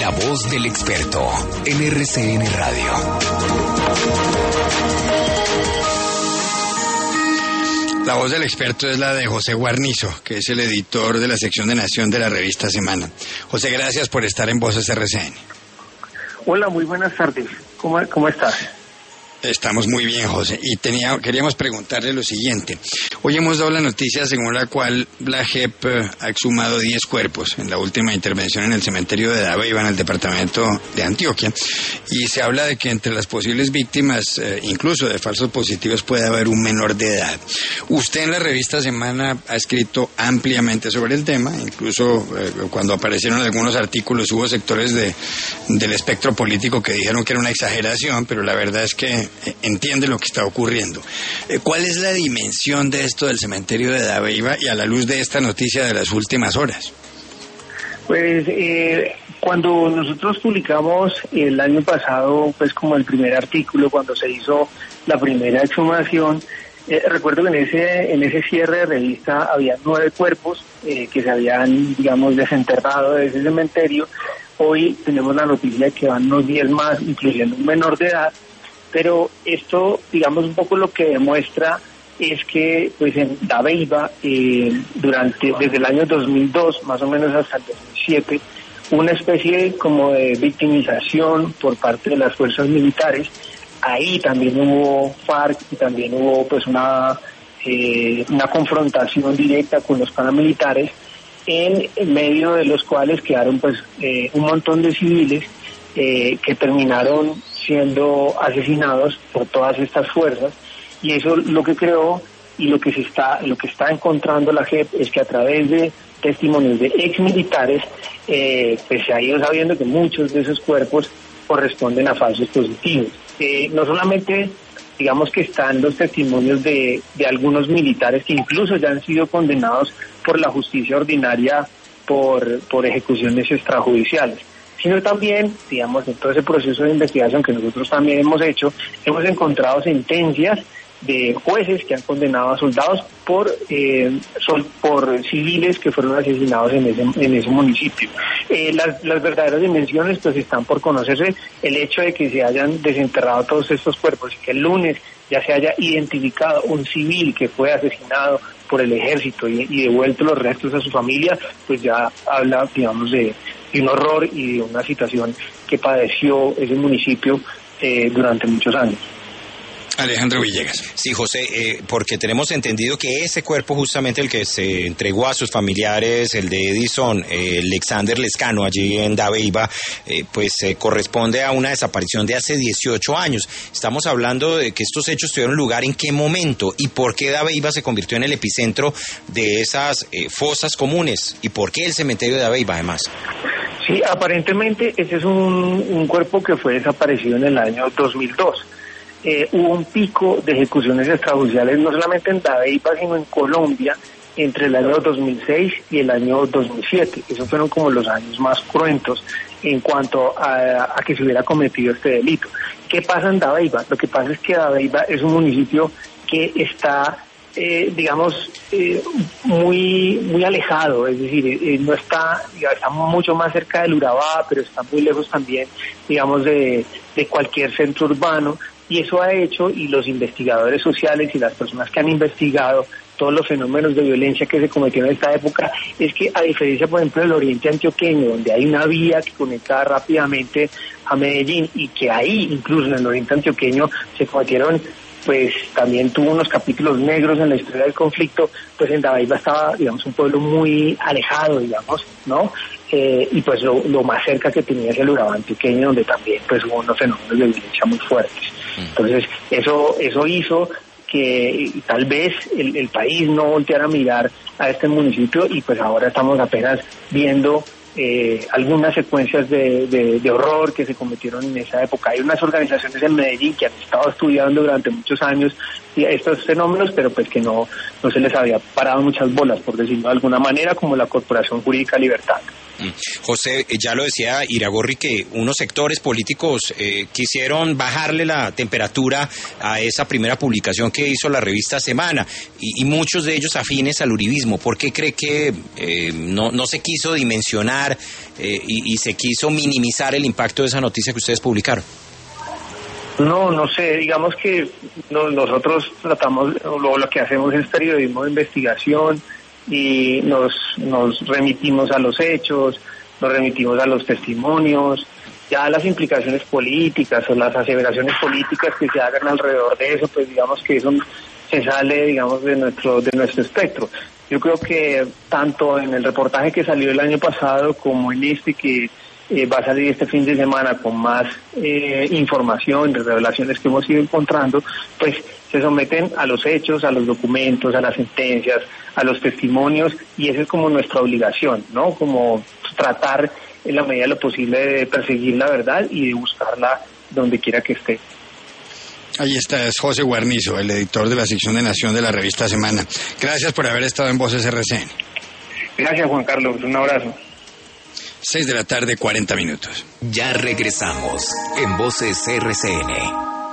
La voz del experto en RCN Radio. La voz del experto es la de José Guarnizo, que es el editor de la sección de Nación de la revista Semana. José, gracias por estar en Voces RCN. Hola, muy buenas tardes. ¿Cómo estás? Estamos muy bien, José. Y queríamos preguntarle lo siguiente. Hoy hemos dado la noticia según la cual la JEP ha exhumado 10 cuerpos en la última intervención en el cementerio de Dabeiba, en el departamento de Antioquia. Y se habla de que entre las posibles víctimas, incluso de falsos positivos, puede haber un menor de edad. Usted en la revista Semana ha escrito ampliamente sobre el tema. Incluso cuando aparecieron algunos artículos hubo sectores del espectro político que dijeron que era una exageración, pero la verdad es que entiende lo que está ocurriendo. ¿Cuál es la dimensión de esto del cementerio de Dabeiba y a la luz de esta noticia de las últimas horas? Pues cuando nosotros publicamos el año pasado, pues como el primer artículo, cuando se hizo la primera exhumación, recuerdo que en ese cierre de revista había 9 cuerpos que se habían, digamos, desenterrado de ese cementerio. Hoy tenemos la noticia de que van unos 10 más, incluyendo un menor de edad. Pero esto, un poco lo que demuestra es que, pues en Dabeiba, desde el año 2002, más o menos hasta el 2007, una especie como de victimización por parte de las fuerzas militares. Ahí también hubo FARC y también hubo, pues, una confrontación directa con los paramilitares, en medio de los cuales quedaron, pues, un montón de civiles que terminaron siendo asesinados por todas estas fuerzas, y eso lo que creó y lo que está encontrando la JEP es que a través de testimonios de ex militares pues se ha ido sabiendo que muchos de esos cuerpos corresponden a falsos positivos. No solamente digamos que están los testimonios de algunos militares que incluso ya han sido condenados por la justicia ordinaria por ejecuciones extrajudiciales, sino también, digamos, en todo ese proceso de investigación que nosotros también hemos hecho, hemos encontrado sentencias de jueces que han condenado a soldados por civiles que fueron asesinados en ese municipio. Las verdaderas dimensiones pues están por conocerse. El hecho de que se hayan desenterrado todos estos cuerpos y que el lunes ya se haya identificado un civil que fue asesinado por el ejército y devuelto los restos a su familia, pues ya habla, digamos, de un horror y de una situación que padeció ese municipio durante muchos años. Alejandro Villegas. Sí, José, porque tenemos entendido que ese cuerpo, justamente el que se entregó a sus familiares, el de Edison Alexander Lescano, allí en Dabeiba, corresponde a una desaparición de hace 18 años. Estamos hablando de que estos hechos tuvieron lugar en qué momento y por qué Dabeiba se convirtió en el epicentro de esas fosas comunes y por qué el cementerio de Dabeiba, además. Sí, aparentemente ese es un cuerpo que fue desaparecido en el año 2002. Hubo un pico de ejecuciones extrajudiciales no solamente en Dabeiba, sino en Colombia entre el año 2006 y el año 2007. Esos fueron como los años más cruentos en cuanto a que se hubiera cometido este delito. ¿Qué pasa en Dabeiba? Lo que pasa es que Dabeiba es un municipio que está muy alejado, es decir, no está mucho más cerca del Urabá, pero está muy lejos también, digamos, de cualquier centro urbano, y eso ha hecho, y los investigadores sociales y las personas que han investigado todos los fenómenos de violencia que se cometieron en esta época, es que a diferencia, por ejemplo, del oriente antioqueño, donde hay una vía que conecta rápidamente a Medellín, y que ahí, incluso en el oriente antioqueño, se cometieron, pues también tuvo unos capítulos negros en la historia del conflicto, pues en Dabeiba estaba, digamos, un pueblo muy alejado, digamos, ¿no? Y pues lo más cerca que tenía es el Urabá antioqueño, donde también pues hubo unos fenómenos de violencia muy fuertes. Entonces, eso hizo que tal vez el país no volteara a mirar a este municipio, y pues ahora estamos apenas viendo algunas secuencias de horror que se cometieron en esa época. Hay unas organizaciones en Medellín que han estado estudiando durante muchos años estos fenómenos, pero pues que no se les había parado muchas bolas, por decirlo de alguna manera, como la Corporación Jurídica Libertad. José, ya lo decía Iragorri, que unos sectores políticos quisieron bajarle la temperatura a esa primera publicación que hizo la revista Semana, y muchos de ellos afines al uribismo. ¿Por qué cree que no se quiso dimensionar y se quiso minimizar el impacto de esa noticia que ustedes publicaron? No sé, digamos que nosotros tratamos, lo que hacemos es periodismo de investigación, y nos remitimos a los hechos, nos remitimos a los testimonios, ya las implicaciones políticas o las aseveraciones políticas que se hagan alrededor de eso, pues digamos que eso se sale, digamos, de nuestro espectro. Yo creo que tanto en el reportaje que salió el año pasado como en este que va a salir este fin de semana con más información de revelaciones que hemos ido encontrando, pues se someten a los hechos, a los documentos, a las sentencias, a los testimonios, y esa es como nuestra obligación, ¿no? Como tratar en la medida de lo posible de perseguir la verdad y de buscarla donde quiera que esté. Ahí está, es José Guarnizo, el editor de la sección de Nación de la revista Semana. Gracias por haber estado en Voces RCN. Gracias, Juan Carlos, un abrazo. 6:40 p.m. Ya regresamos en Voces RCN.